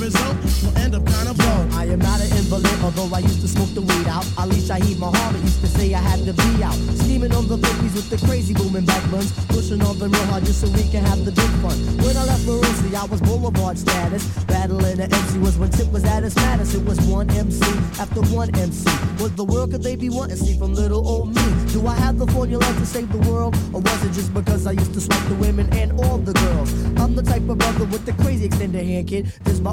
result will end up kind of low. I am not an invalid, although I used to smoke the weed out. Ali Shaheed Muhammad used to say I had to be out. Scheming on the 50s with the crazy booming back buns. Pushing on them real hard just so we can have the big fun. When I left Marusi, I was Boulevard status. Battling the MC was when Tip was at its maddest. It was one MC after one MC. What the world could they be wanting to see from little old me? Do I have the formula to save the world? Or was it just because I used to swipe the women and all the girls? I'm the type of brother with the crazy extended hand, kid. This